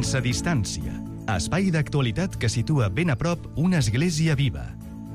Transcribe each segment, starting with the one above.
Sense distància. Espai d'actualitat que situa ben a prop una església viva.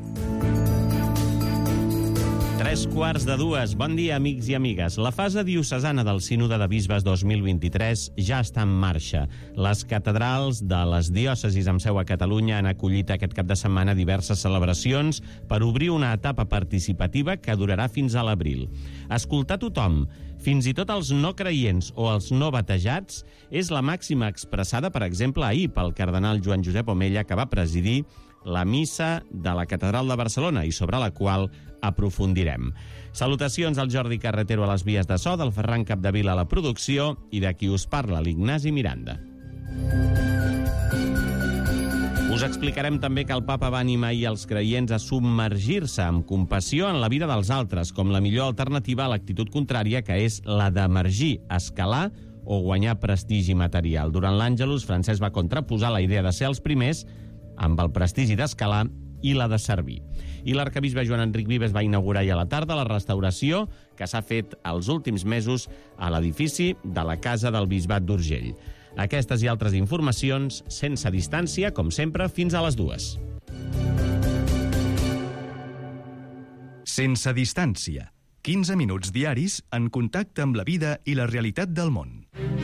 3:15. Bon dia, amics i amigues. La fase diocesana del Sínode de Bisbes 2023 ja està en marxa. Les catedrals de les diòcesis amb seu a Catalunya han acollit aquest cap de setmana diverses celebracions per obrir una etapa participativa que durarà fins a l'abril. Escoltar tothom, fins i tot els no creients o els no batejats, és la màxima expressada, per exemple, ahir pel cardenal Joan Josep Omella, que va presidir la missa de la Catedral de Barcelona i sobre la qual aprofundirem. Salutacions al Jordi Carretero a les vies de so, del Ferran Capdevila a la producció i de qui us parla, l'Ignasi Miranda. Us explicarem també que el papa va animar ahir els creients a submergir-se amb compassió en la vida dels altres, com la millor alternativa a l'actitud contrària, que és la d'emergir, escalar o guanyar prestigi material. Durant l'Àngelus, Francesc va contraposar la idea de ser els primers amb el prestigi d'escalar i la de servir. I l'arcabisbe Joan Enric Vives va inaugurar ja a la tarda la restauració que s'ha fet els últims mesos a l'edifici de la Casa del Bisbat d'Urgell. Aquestes i altres informacions, sense distància, com sempre, fins a les 2. Sense distància. 15 minuts diaris en contacte amb la vida i la realitat del món.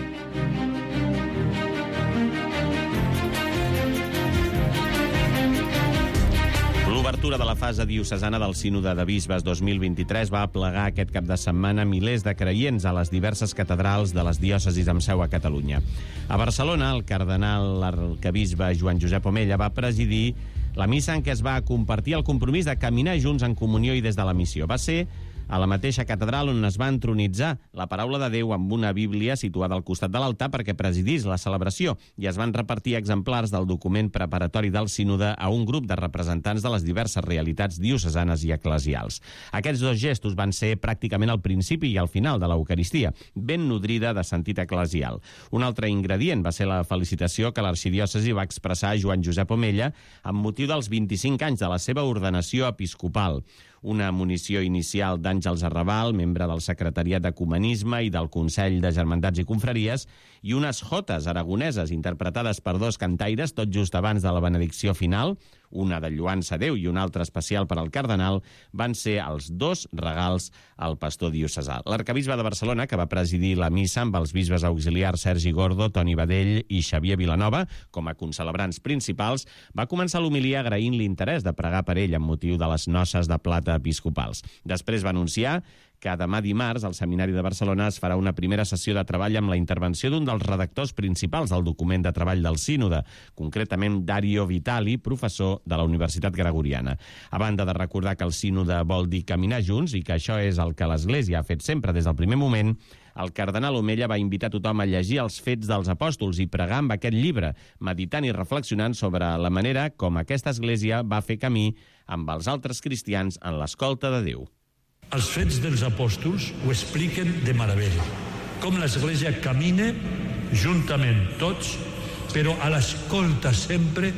L'obertura de la fase diocesana del Sínode de Bisbes 2023 va aplegar aquest cap de setmana milers de creients a les diverses catedrals de les diòcesis amb seu a Catalunya. A Barcelona, el cardenal arquebisbe Joan Josep Omella va presidir la missa en què es va compartir el compromís de caminar junts en comunió i des de la missió. Va ser a la mateixa catedral on es va entronitzar la paraula de Déu amb una Bíblia situada al costat de l'altar perquè presidís la celebració i es van repartir exemplars del document preparatori del sínode a un grup de representants de les diverses realitats diocesanes i eclesials. Aquests dos gestos van ser pràcticament al principi i al final de l'Eucaristia, ben nodrida de sentit eclesial. Un altre ingredient va ser la felicitació que l'arxidiòcesi va expressar a Joan Josep Omella amb motiu dels 25 anys de la seva ordenació episcopal. Una munició inicial d'Àngels Arrabal, membre del Secretariat d'Ecumenisme i del Consell de Germandats i Confraries, i unes jotes aragoneses interpretades per dos cantaires tot just abans de la benedicció final, una de Lluança Déu i una altra especial per al cardenal, van ser els dos regals al pastor diocesà. L'arcabisbe de Barcelona, que va presidir la missa amb els bisbes auxiliars Sergi Gordo, Toni Badell i Xavier Vilanova, com a concelebrants principals, va començar l'homilia agraint l'interès de pregar per ell amb motiu de les noces de plata episcopals. Després va anunciar que demà dimarts al Seminari de Barcelona es farà una primera sessió de treball amb la intervenció d'un dels redactors principals del document de treball del Sínode, concretament Dario Vitali, professor de la Universitat Gregoriana. A banda de recordar que el Sínode vol dir caminar junts i que això és el que l'Església ha fet sempre des del primer moment, el cardenal Omella va invitar tothom a llegir els Fets dels Apòstols i pregar amb aquest llibre, meditant i reflexionant sobre la manera com aquesta Església va fer camí amb els altres cristians en l'escolta de Déu. Els Fets dels Apòstols ho expliquen de meravella. Com l'Església camina juntament tots, però a l'escolta sempre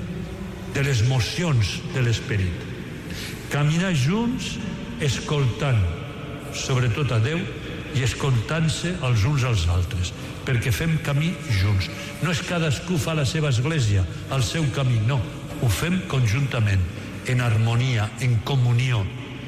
de les mocions de l'Esperit. Caminar junts, escoltant, sobretot a Déu, i escoltant-se els uns als altres, perquè fem camí junts. No és cadascú fa la seva església, el seu camí, no. Ho fem conjuntament, en harmonia, en comunió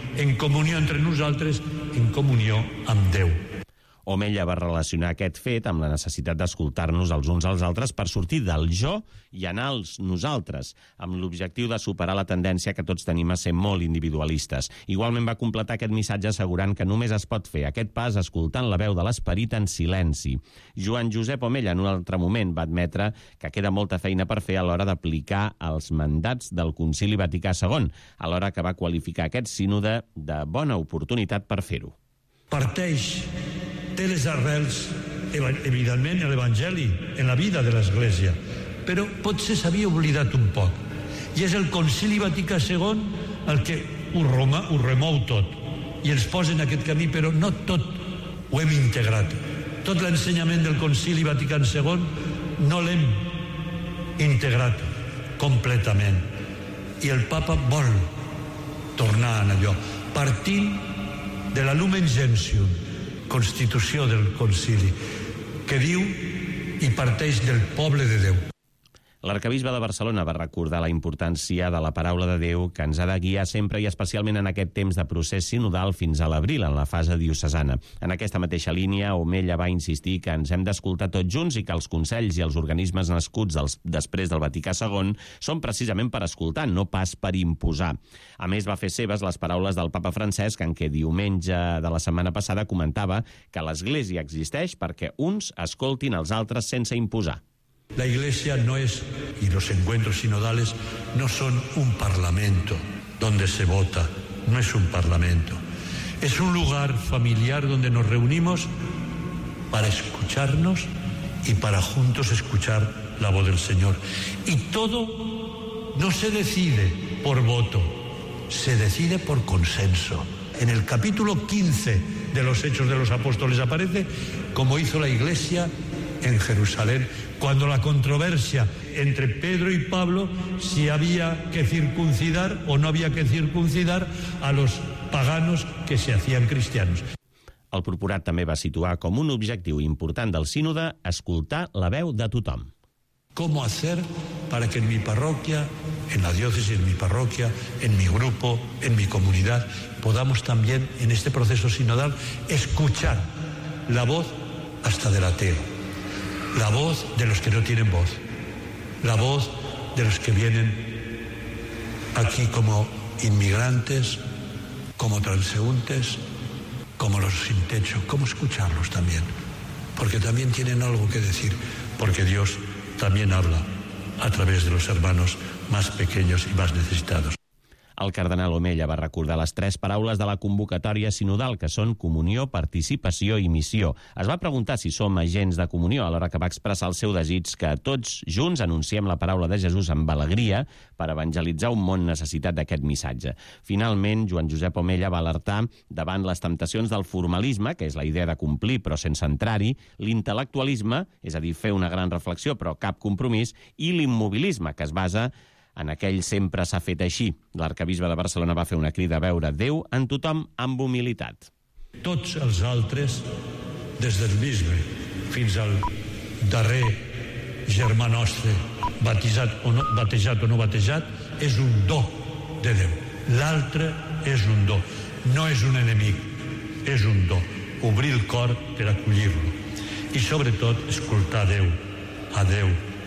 entre nosaltres, en comunió amb Déu. Omella va relacionar aquest fet amb la necessitat d'escoltar-nos els uns als altres per sortir del jo i anar als nosaltres, amb l'objectiu de superar la tendència que tots tenim a ser molt individualistes. Igualment va completar aquest missatge assegurant que només es pot fer aquest pas escoltant la veu de l'Esperit en silenci. Joan Josep Omella, en un altre moment, va admetre que queda molta feina per fer a l'hora d'aplicar els mandats del Concili Vaticà II, alhora que va qualificar aquest sínode de bona oportunitat per fer-ho. Té les arrels, evidentment, en l'Evangeli, en la vida de l'Església, però potser s'havia oblidat un poc. I és el Concili Vaticà II el que ho remou tot i ens posa en aquest camí, però no tot ho hem integrat. Tot l'ensenyament del Concili Vaticà II no l'hem integrat completament. I el papa vol tornar a allò, partint de la Lumen Gentium, constitució del concili, que diu i parteix del poble de Déu. L'arcabisbe de Barcelona va recordar la importància de la paraula de Déu que ens ha de guiar sempre i especialment en aquest temps de procés sinodal fins a l'abril, en la fase diocesana. En aquesta mateixa línia, Omella va insistir que ens hem d'escoltar tots junts i que els consells i els organismes nascuts després del Vaticà II són precisament per escoltar, no pas per imposar. A més, va fer seves les paraules del papa Francesc en què diumenge de la setmana passada comentava que l'Església existeix perquè uns escoltin els altres sense imposar. La Iglesia no es, y los encuentros sinodales no son un parlamento donde se vota, no es un parlamento. Es un lugar familiar donde nos reunimos para escucharnos y para juntos escuchar la voz del Señor. Y todo no se decide por voto, se decide por consenso. En el capítulo 15 de los Hechos de los Apóstoles aparece como hizo la Iglesia en Jerusalén, cuando la controversia entre Pedro y Pablo si había que circuncidar o no había que circuncidar a los paganos que se hacían cristianos. El procurat també va situar com un objectiu important del sínode escoltar la veu de tothom. ¿Cómo hacer para que en mi parroquia, en la diócesis, en mi parroquia, en mi grupo, en mi comunidad, podamos también en este proceso sinodal escuchar la voz hasta del ateo? La voz de los que no tienen voz, la voz de los que vienen aquí como inmigrantes, como transeúntes, como los sin techo. ¿Cómo escucharlos también? Porque también tienen algo que decir, porque Dios también habla a través de los hermanos más pequeños y más necesitados. El cardenal Omella va recordar les 3 paraules de la convocatòria sinodal, que són comunió, participació i missió. Es va preguntar si som agents de comunió, alhora que va expressar el seu desig que tots junts anunciem la paraula de Jesús amb alegria per evangelitzar un món necessitat d'aquest missatge. Finalment, Joan Josep Omella va alertar davant les temptacions del formalisme, que és la idea de complir però sense entrar-hi, l'intel·lectualisme, és a dir, fer una gran reflexió però cap compromís, i l'immobilisme, que es basa en aquell sempre s'ha fet així. L'arcabisbe de Barcelona va fer una crida a veure Déu en tothom amb humilitat. Tots els altres, des del bisbe fins al darrer germà nostre, batejat o no batejat, és un do de Déu. L'altre és un do, no és un enemic, és un do. Obrir el cor per acollir-lo. I sobretot escoltar a Déu.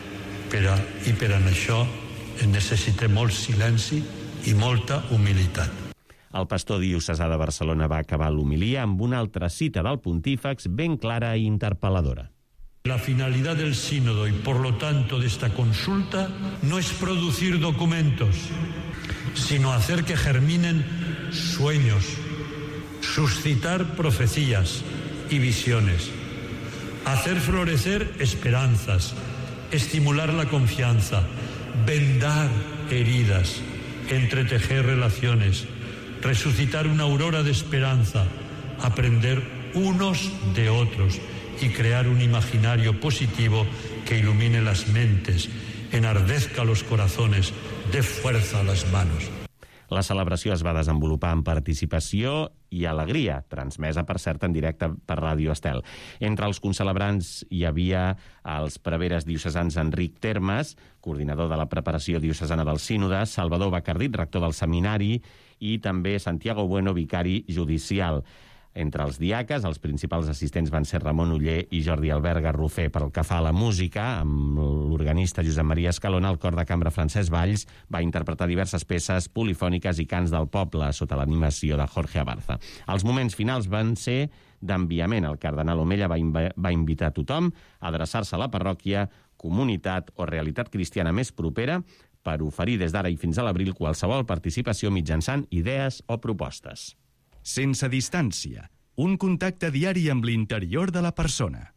I per en això necessitem molt silenci i molta humilitat. El pastor diocesà de Barcelona va acabar l'homilia amb una altra cita del pontífex ben clara i interpeladora. La finalidad del sínodo y por lo tanto de esta consulta no es producir documentos, sino hacer que germinen sueños, suscitar profecías y visiones, hacer florecer esperanzas, estimular la confianza, vendar heridas, entretejer relaciones, resucitar una aurora de esperanza, aprender unos de otros y crear un imaginario positivo que ilumine las mentes, enardezca los corazones, dé fuerza a las manos. La celebració es va desenvolupar amb participació i alegria, transmesa, per cert, en directe per Ràdio Estel. Entre els concelebrants hi havia els preveres diocesans Enric Termes, coordinador de la preparació diocesana del sínode, Salvador Bacardit, rector del seminari, i també Santiago Bueno, vicari judicial. Entre els diaques, els principals assistents van ser Ramon Uller i Jordi Albert Garrofer. Pel que fa a la música, amb l'organista Josep Maria Escalona, el cor de cambra Francesc Valls va interpretar diverses peces polifòniques i cants del poble sota l'animació de Jorge Abarza. Els moments finals van ser d'enviament. El cardenal Omella va invitar a tothom a adreçar-se a la parròquia, comunitat o realitat cristiana més propera per oferir des d'ara i fins a l'abril qualsevol participació mitjançant idees o propostes. Sense distància, un contacte diari amb l'interior de la persona.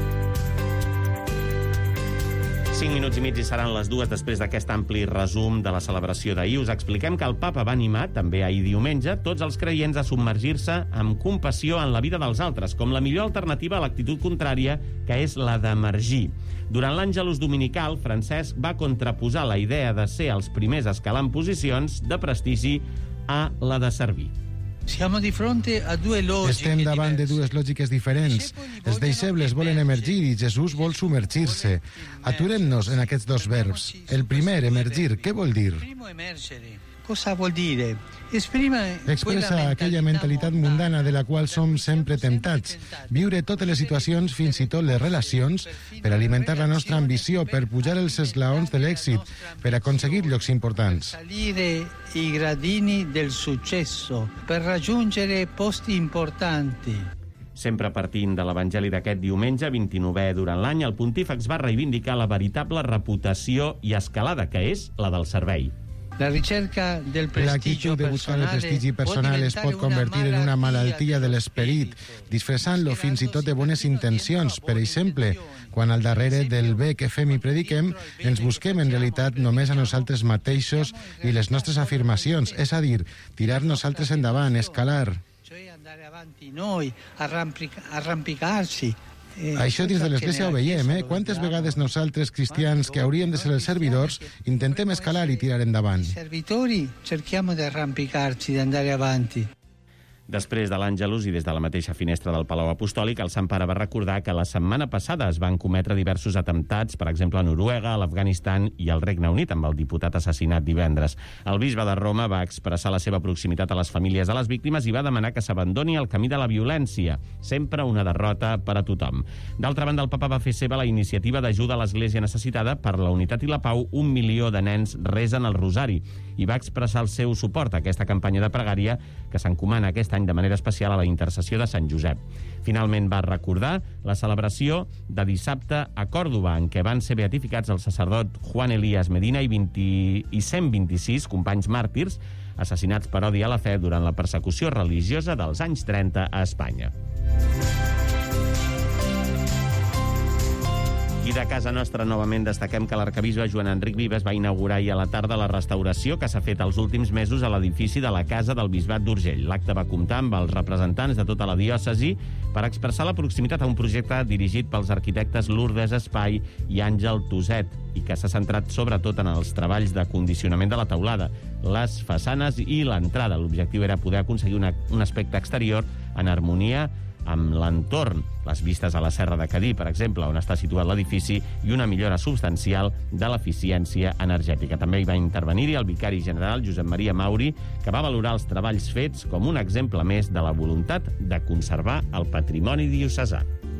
5 minuts i mig i seran les 2 després d'aquest ampli resum de la celebració d'ahir. Us expliquem que el papa va animar, també ahir diumenge, tots els creients a submergir-se amb compassió en la vida dels altres, com la millor alternativa a l'actitud contrària, que és la d'emergir. Durant l'Àngelus dominical, Francesc va contraposar la idea de ser els primers a escalar en posicions de prestigi a la de servir. Estem davant de dues lògiques diferents. Els deixebles volen emergir i Jesús vol submergir-se. Aturem-nos en aquests dos verbs. El primer, emergir, què vol dir? Expressa aquella mentalitat mundana de la qual som sempre temptats. Viure totes les situacions, fins i tot les relacions, per alimentar la nostra ambició, per pujar els esglaons de l'èxit, per aconseguir llocs importants. Salire i gradini del successo, per raggiungere posti importanti. Sempre partint de l'Evangeli d'aquest diumenge, 29è durant l'any, el pontífex va reivindicar la veritable reputació i escalada, que és la del servei. L'actitud de buscar el prestigi personal es pot convertir en una malaltia de l'esperit, disfressant-lo fins i tot de bones intencions. Per exemple, quan al darrere del bé que fem i prediquem ens busquem en realitat només a nosaltres mateixos i les nostres afirmacions, és a dir, tirar nosaltres endavant, escalar. Andare avanti noi, arrampicarsi. Això dins de l'Església ho veiem, Quantes vegades nosaltres, cristians, que hauríem de ser els servidors, intentem escalar i tirar endavant. Servitori, cerchiamo di arrampicarci, di andare avanti. Després de l'Àngelus i des de la mateixa finestra del Palau Apostòlic, el Sant Pare va recordar que la setmana passada es van cometre diversos atemptats, per exemple a Noruega, a l'Afganistan i al Regne Unit, amb el diputat assassinat divendres. El bisbe de Roma va expressar la seva proximitat a les famílies de les víctimes i va demanar que s'abandoni el camí de la violència, sempre una derrota per a tothom. D'altra banda, el papa va fer seva la iniciativa d'ajuda a l'Església necessitada per la unitat i la pau. 1 milió de nens resen el rosari i va expressar el seu suport a aquesta campanya de pregària que s'encomana aquest any de manera especial a la intercessió de Sant Josep. Finalment va recordar la celebració de dissabte a Còrdova, en què van ser beatificats el sacerdot Juan Elías Medina i 126 companys màrtirs assassinats per odi a la fe durant la persecució religiosa dels anys 30 a Espanya. I de casa nostra, novament, destaquem que l'arquebisbe Joan Enric Vives va inaugurar ahir a la tarda la restauració que s'ha fet els últims mesos a l'edifici de la Casa del Bisbat d'Urgell. L'acte va comptar amb els representants de tota la diòcesi per expressar la proximitat a un projecte dirigit pels arquitectes Lourdes Espai i Àngel Tuset i que s'ha centrat sobretot en els treballs de condicionament de la teulada, les façanes i l'entrada. L'objectiu era poder aconseguir un aspecte exterior en harmonia amb l'entorn, les vistes a la Serra de Cadí, per exemple, on està situat l'edifici, i una millora substancial de l'eficiència energètica. També hi va intervenir-hi el vicari general Josep Maria Mauri, que va valorar els treballs fets com un exemple més de la voluntat de conservar el patrimoni diocesà.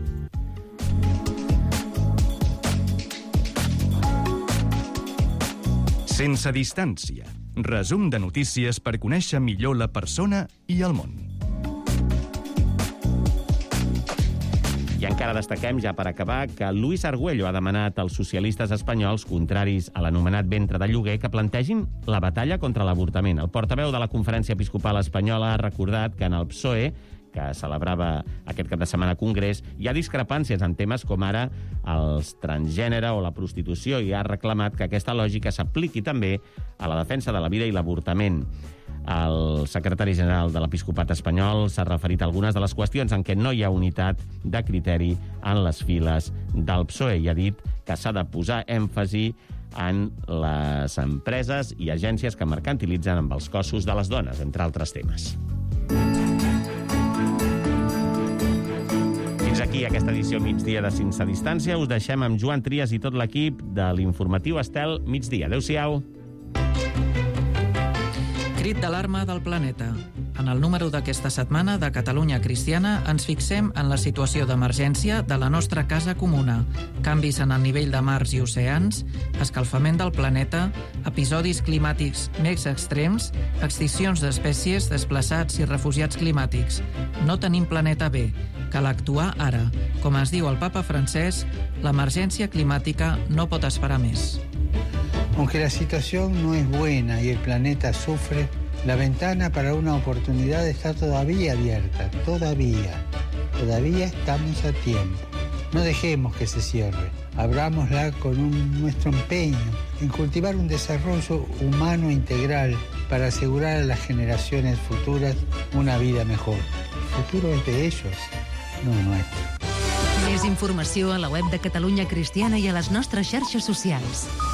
Sense distància. Resum de notícies per conèixer millor la persona i el món. I encara destaquem, ja per acabar, que Luis Argüello ha demanat als socialistes espanyols, contraris a l'anomenat ventre de lloguer, que plantegin la batalla contra l'avortament. El portaveu de la Conferència Episcopal Espanyola ha recordat que en el PSOE, que celebrava aquest cap de setmana Congrés, hi ha discrepàncies en temes com ara els transgènere o la prostitució i ha reclamat que aquesta lògica s'apliqui també a la defensa de la vida i l'avortament. El secretari general de l'Episcopat espanyol s'ha referit a algunes de les qüestions en què no hi ha unitat de criteri en les files del PSOE i ha dit que s'ha de posar èmfasi en les empreses i agències que mercantilitzen amb els cossos de les dones, entre altres temes. Fins aquí aquesta edició migdia de Sense Distància. Us deixem amb Joan Trias i tot l'equip de l'informatiu Estel Migdia. Adéu-siau. Crit d'alarma del planeta. En el número d'aquesta setmana de Catalunya Cristiana ens fixem en la situació d'emergència de la nostra casa comuna, canvis en el nivell de mars i oceans, escalfament del planeta, episodis climàtics més extrems, extincions d'espècies, desplaçats i refugiats climàtics. No tenim planeta B, cal actuar ara. Com ens diu el papa Francesc, l'emergència climàtica no pot esperar més. Aunque la situación no es buena y el planeta sufre, la ventana para una oportunidad está todavía abierta. Todavía estamos a tiempo. No dejemos que se cierre. Abrámosla con nuestro empeño en cultivar un desarrollo humano integral para asegurar a las generaciones futuras una vida mejor. El futuro es de ellos, no nuestro. Més informació a la web de Catalunya Cristiana i a les nostres xarxes socials.